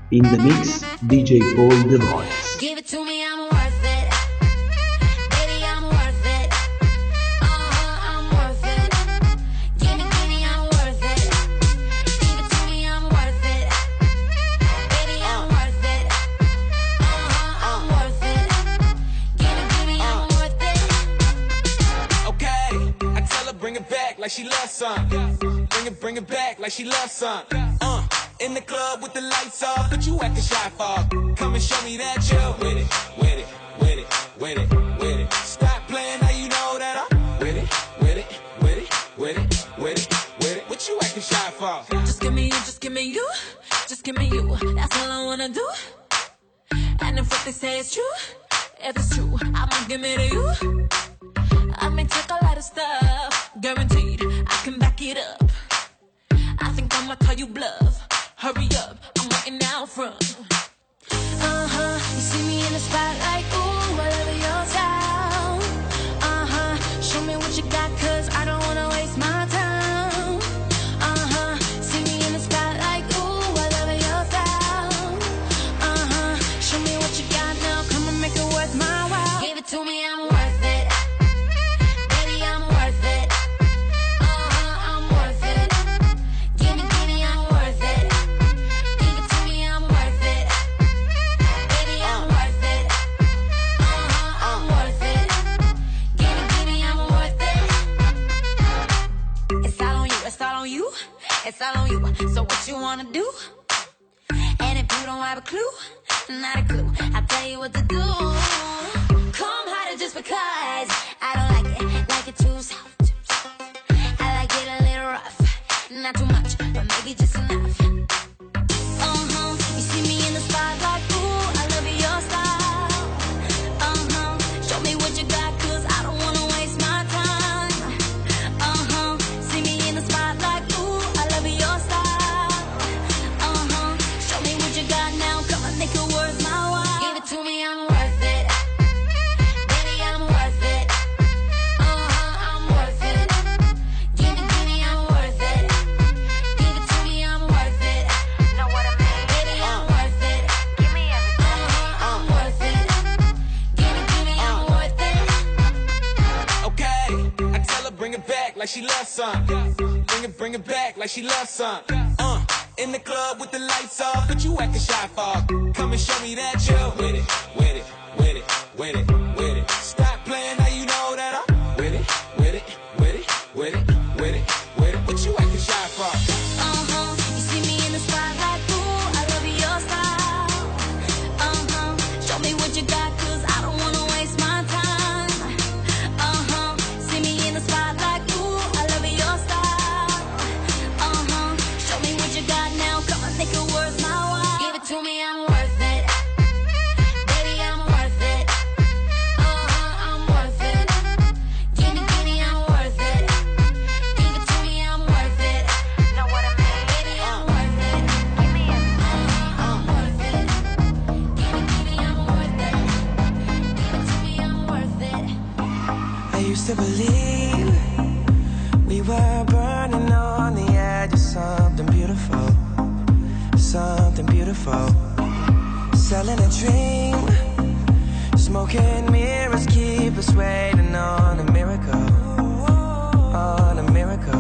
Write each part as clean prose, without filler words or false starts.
In the mix, DJ Paul The Voice. Give it to me, I'm worth it. Baby, I'm worth it. I'm worth it. Give me, I'm worth it. Give it to me, I'm worth it. Baby, I'm worth it. I'm worth it. Give it to me, I'm worth it. Okay, I tell her bring it back like she loves some. Bring it back like she loves some. In the club with the lights off, but you acting shy for. Come and show me that you're with it, with it, with it, with it, with it. Stop playing, now you know that I'm with it, with it, with it, with it, with it, with it. What you acting shy for? Just give me you, just give me you, just give me you. That's all I wanna do. And if what they say is true, if it's true, I'ma give it to you. I may take a lot of stuff, guaranteed I can back it up. I think I'ma call you bluff. Hurry up, I'm waiting out front. You see me in the spotlight, ooh, I love your style. Show me what you got, cause I don't wanna waste my time. See me in the spotlight, ooh, I love your style. Show me what you got now, come and make it worth my while. Give it to me, I'm worth it. Baby, I'm worth it. I'm worth it. Give me, I'm worth it. Give it to me, I'm worth it. Baby, I'm worth it. I'm worth it. Give me, I'm worth it. It's all on you, it's all on you, it's all on you. So what you wanna do? And if you don't have a clue, not a clue, I'll tell you what to do. Come harder just because I don't like it too soft. I like it a little rough, not too much, but maybe just enough. You see me in the spotlight, ooh, I love your style. Show me what you got, cause I don't wanna waste my time. See me in the spotlight, ooh, I love your style. Show me what you got now, come and make it worth my while. Give it to me, I'm worth it. Baby, I'm worth it. I'm worth it. Give me, I'm worth it. Give it to me, I'm worth it. Know what I mean? Baby, I'm worth it. Give me everything. I'm worth it. Give me, I'm worth it. Okay, I tell her bring it back like she loves some. Bring it back like she loves some. In the club with the lights off, but you acting shy for. Come and show me that you're with it, with it, with it, with it, with it. Stop playing, now you know that I'm with it, with it, with it, with it, with it, with it. What you acting shy for? You see me in the spotlight, ooh, I love your style. Show me what you got, cause I don't wanna waste my time. See me in the spotlight, ooh, I love your style. Show me what you got now, come and make it worth my while. Give it to me, I'm worth it. Baby, I'm worth it. I'm worth it. Give me, I'm worth it. Give it to me, I'm worth it. Know what I mean? Baby, I'm worth it. Give me everything. I'm worth it. Give me, I'm worth it. Give it to me, I'm worth it. I used to believe we were burning on the edge of something beautiful, something beautiful. Selling a dream, smoking mirrors keep us waiting on a miracle, on a miracle.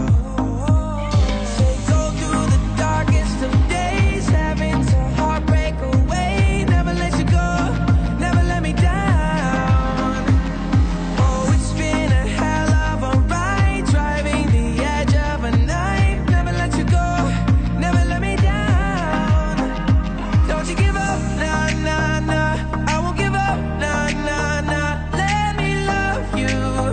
They go through the darkest of days, having to heartbreak away. Never let you go, never let me down. Oh, it's been a hell of a ride, driving the edge of a knife. Never let you go, never let me down. Don't you give up, nah, nah, nah. I won't give up, nah, nah, nah. Let me love you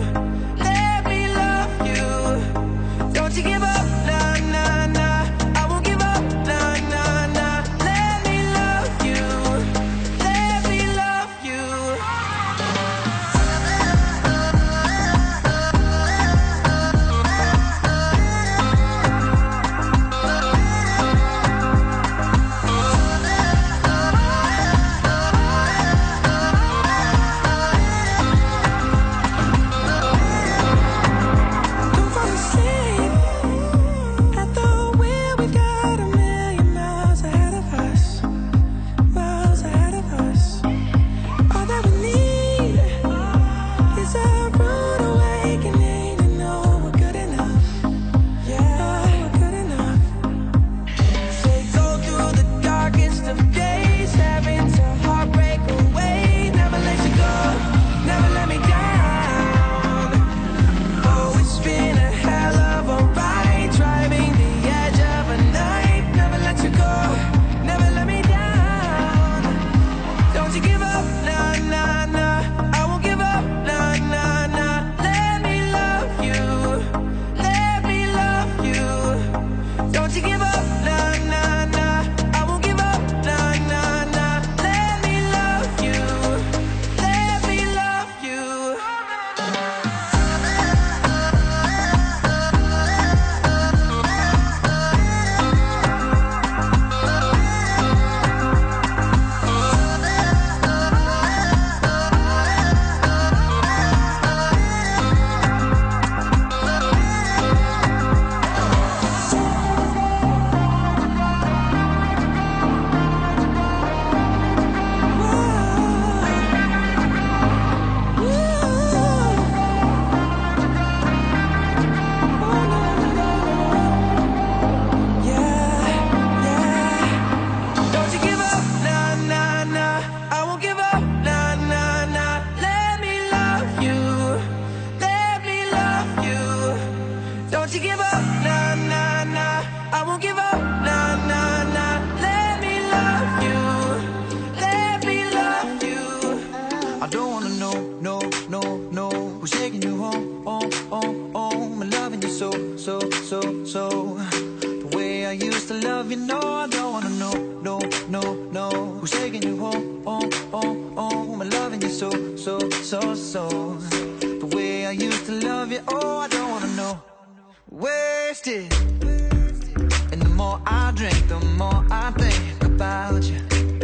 Don't you give up, nah, nah, nah. I won't give up, nah, nah, nah. Let me love you, let me love you. I don't wanna know, no, no, no, who's taking you home, home, home, home, and loving you so, so, so, so. The way I used to love you, no, I don't wanna know, no, no, no, who's taking you home, home, home, home, and loving you so, so, so, so. The way I used to love you, oh, I don't wanna know. Wasted. And the more I drink, the more I think about you.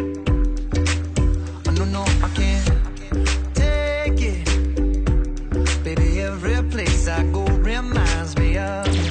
Oh, no, no, I can't take it. Baby, every place I go reminds me of you.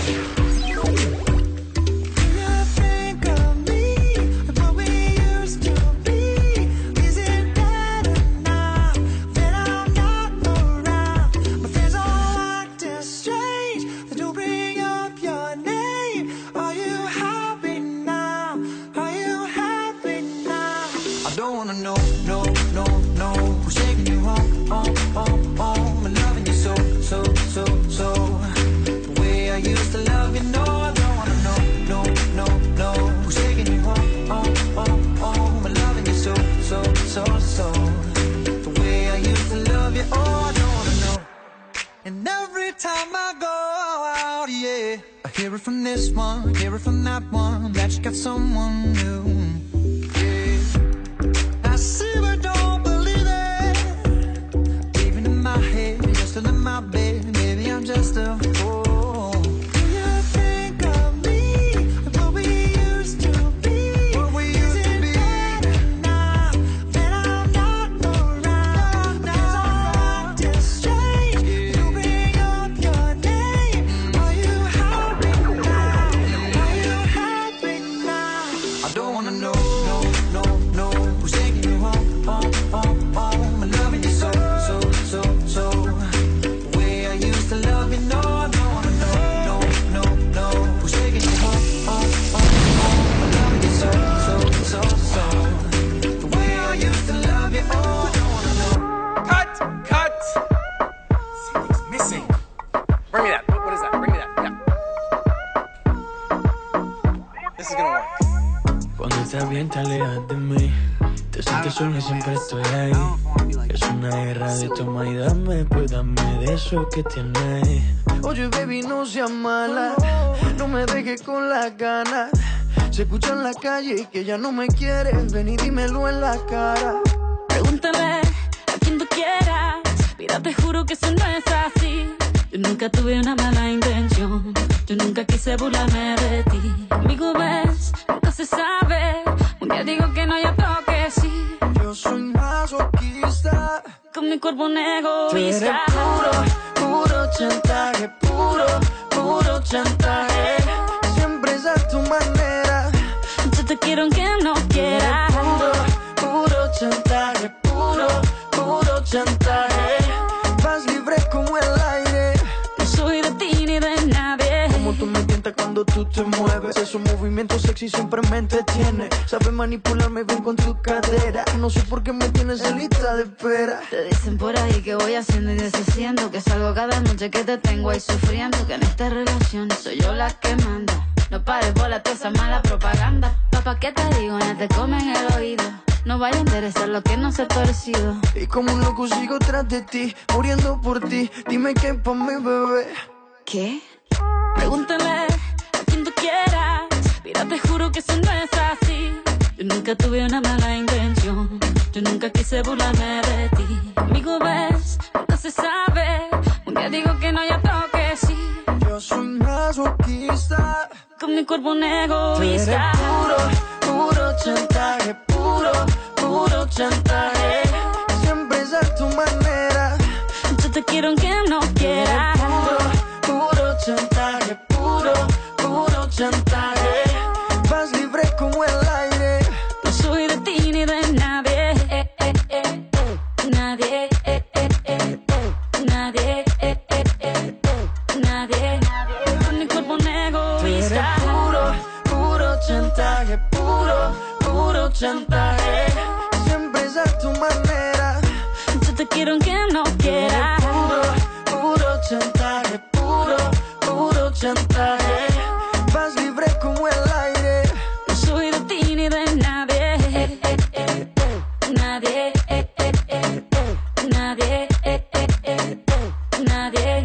And every time I go out, yeah, I hear it from this one, hear it from that one, that you got someone new. Yeah, I see but don't believe it. Even in my head, you're still in my bed. Maybe I'm just a fool. Do you think of me, what we used to be? What we used to be? Now that I'm not around, now I'm acting strange. You bring up your name. Are you happy now? Are you happy now? I don't wanna know, no, no, no, who's taking you home, home, home, home, and loving you so, so, so, so. The way I used to love you, no, I don't wanna know, no, no, no, who's taking you home, home, home, home, and loving you so, so, so, so. The way I used to love you, oh, I don't wanna know. Cut! Cut! Something's missing. Bring me that. What is that? Bring me that. Yeah. This is gonna work. Cuando estás bien te alejas de mí. Te sientes solo y siempre estoy ahí. Es una guerra de toma y dame, pues dame de eso que tienes. Oye baby, no seas mala, no me dejes con las ganas. Se escucha en la calle que ya no me quieres, ven y dímelo en la cara. Pregúntale a quien tú quieras, mira te juro que eso no es así. Yo nunca tuve una mala intención, yo nunca quise burlarme de ti. Amigo ves, nunca se sabe, un día digo que no, ya toque sí. Yo soy masoquista, Con mi cuerpo un tú eres egoísta. puro, puro chantaje, puro, puro chantaje. Siempre es a tu manera. Yo te quiero aunque no quieras. Puro, puro chantaje, puro, puro chantaje. Vas libre como el aire. No soy de ti ni de nadie. Como tú me tientas cuando tú te mueves. Esos movimientos sexy siempre me entretiene. Sabes manipularme bien con tu cadera. No sé por qué me tienes en lista de espera. Te dicen por ahí que voy haciendo y deshaciendo, que salgo cada noche que te tengo ahí sufriendo, que en esta relación soy yo la que manda. No pares bola toda esa mala propaganda. Papá, ¿qué te digo? Ya te comen el oído. No vaya a interesar lo que no se ha torcido. Y como un loco sigo tras de ti, muriendo por ti. Dime qué pa' mi bebé. ¿Qué? Pregúntale a quien tú quieras, mira te juro que eso no es así. Yo nunca tuve una mala intención, yo nunca quise burlarme de ti. Amigo ves, nunca se sabe, un día digo que no, ya toque sí. Yo soy masoquista, Con mi cuerpo un tú eres egoísta. puro, puro chantaje, puro, puro chantaje. Siempre es a tu manera. Yo te quiero aunque no quieras. Puro, puro chantaje, puro, puro chantaje. Vas libre como el aire. No soy de ti ni de nadie. Nadie. Nadie. Nadie. Con mi cuerpo un egoísta. Puro, puro chantaje, puro, puro chantaje. Siempre es a tu manera. Yo te quiero aunque no quieras. Puro, puro chantaje, puro, puro chantaje. Vas libre como el aire. No soy de ti ni de nadie. Nadie. Nadie. Nadie.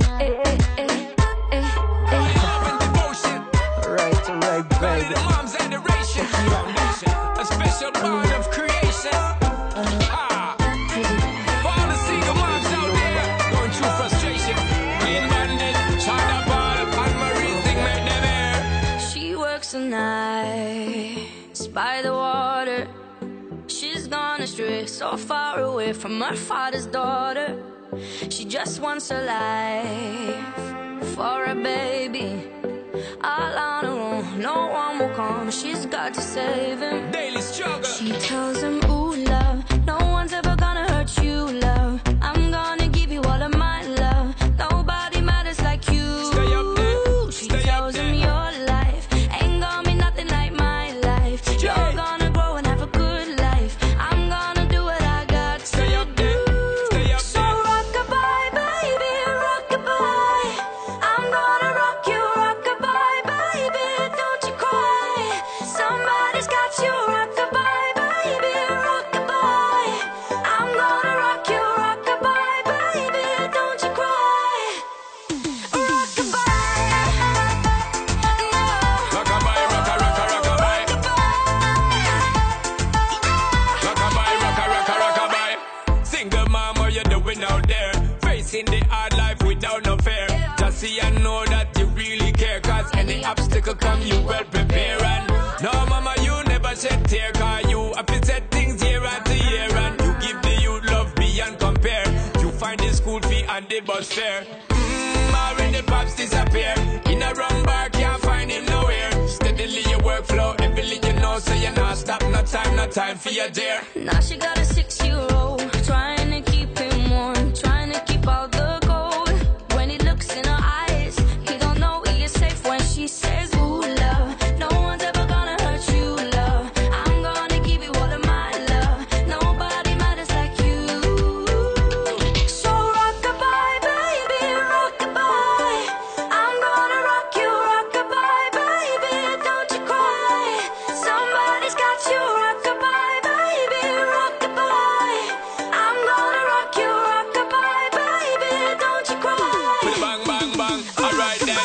Love and devotion. Alright, Only baby. the mom's adoration. Foundation, a special bond of creation. Ah. For all the single moms out there going through frustration. Clean Bandit, China Ball, and Marie thing make them air. She works the nights by the water. She's gone astray, so far away from her father's daughter. She just wants a life for a baby. All on her own, no one will come. She's got to save him. Daily struggle. She tells him, ooh, love, no one's ever gonna hurt you, love. I'm gonna give you all of my love. Nobody matters like you. Stay up there, She stay up tells there. him your life ain't gonna be nothing like my life. You're gonna grow and have a good life. I'm gonna do what I got to Stay up there, stay up So there. rock-a-bye, baby, rock-a-bye. I'm gonna rock you, rock-a-bye, baby, don't you cry. Somebody's got you, rock-a-bye, baby, rock-a-bye. I'm gonna rock you, rock-a-bye, baby, don't you cry. Rock-a-bye, no. Rock-a-bye, rock-a-rock-a-rock-a-bye. Rock-a-bye, rock-a-rock-a-rock-a-bye. Single mom, what you doing out there? Facing the hard life without no fear. Just see and know that you really care. Cause any obstacle come, you well prepare. And no, mama, you never shed tear. Cause you have to set things year after year. And you give the youth love beyond compare. You find the school fee and the bus fare. Already pops disappear. In a wrong bar, can't find him nowhere. Steadily your workflow, everything you know, so you're not stop. No time for your dear. Now she got a 6-year-old, trying to keep him warm, trying to keep all the gold. When he looks in her eyes, he don't know he is safe when she says, ooh, love, no one's ever gonna hurt you, love. I'm gonna give you all of my love. Nobody matters like you. So rock-a-bye, baby, rock-a-bye. I'm gonna rock you, rock-a-bye, baby, don't you cry. Somebody's got you, rock-a-bye, baby, rock-a-bye. I'm gonna rock you, rock-a-bye, baby, don't you cry. With a bang, bang, bang. Alright then.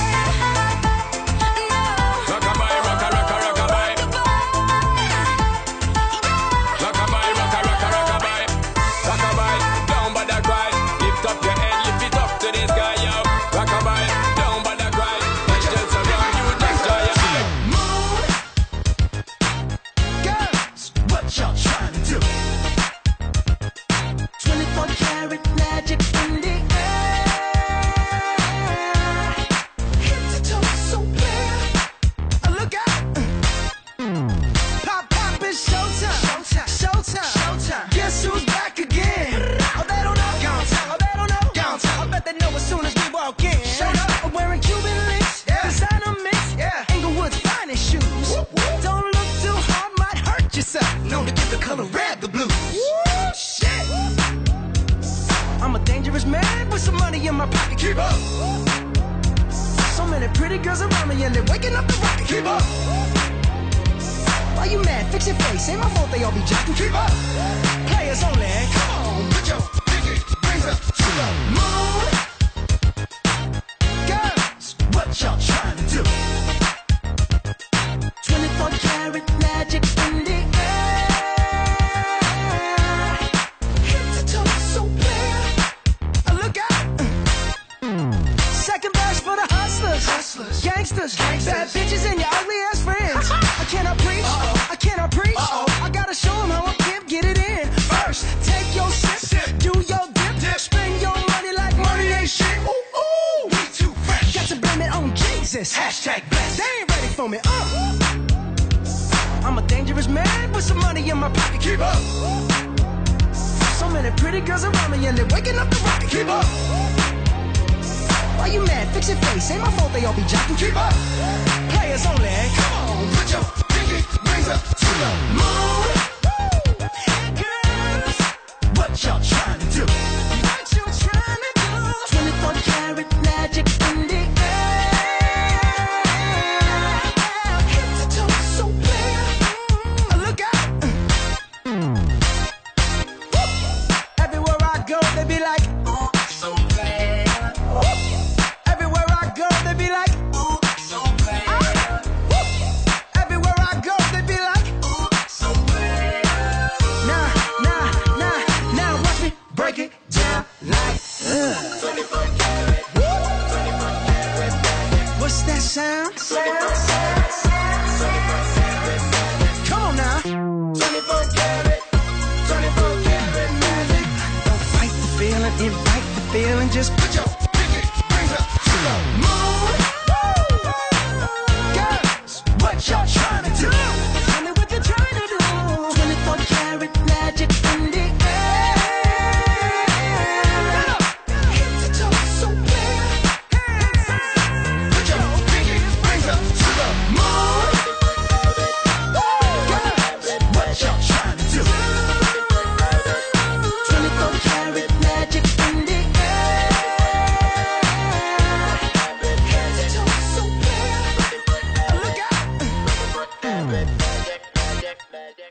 No. Rock-a-bye, rock-a-rock-a-rock-a-bye. Rock-a-bye, rock-a-rock-a-rock-a-bye. Rock-a-bye, down by the cry. Lift up your head, lift it up to the sky, yo. Rock-a-bye, down by the cry. Angels around you, just dry your eye. Girls, what y'all trying to do? 24 karat magic in the air. Head to toe so clear. Look out. Pop, pop, it's showtime. Showtime. Guess who's back again? Oh, they don't know. Oh, they don't know. I bet they know as soon as we walk in. Showed up. I'm wearing Cuban links. Designer mix. Inglewood's finest shoes. Don't look too hard, might hurt yourself. Known to give the color red the blues. Shit. I'm a dangerous man with some money in my pocket. Keep up. So many pretty girls around me and they're waking up the rocket. Keep up. Why you mad? Fix your face. Ain't my fault they all be jacking. Keep up. Players only. Come on, put your pinky rings up to the moon. Girls, what y'all trying to do? 24 karat magic in the air. Head to toe so clear. Look out. Second verse for the hustlers. Gangsters. Bad bitches and your ugly ass friends. I cannot preach. I cannot preach. I gotta show them how I get it in. First, take your sip. Do your dip. Spend your money like money ain't shit. Ooh, ooh. We too fresh. Got to blame it on Jesus. Hashtag blessed. They ain't ready for me. I'm a dangerous man with some money in my pocket. Keep up. So many pretty girls around me and they're waking up the rocket. Keep up. Why you mad? Fix your face. Ain't my fault they all be jocking. Keep up. Players only. Come on, put your pinky rings up to the moon. Girls, what y'all trying to do? What you trying to do? 24 karat magic in the air. Come on now. 24 karat, 24 karat magic. Don't fight the feeling, invite the feeling. Just put your pinky rings up to the moon. Girls, what y'all trying to do? Tell me what you're trying to do. 24 karat magic in the air. Head to toe so clear. Put your pinky rings up to the moon. Girls, what y'all trying to do? 24 karat magic in the air. Head to toe so clear. Look out.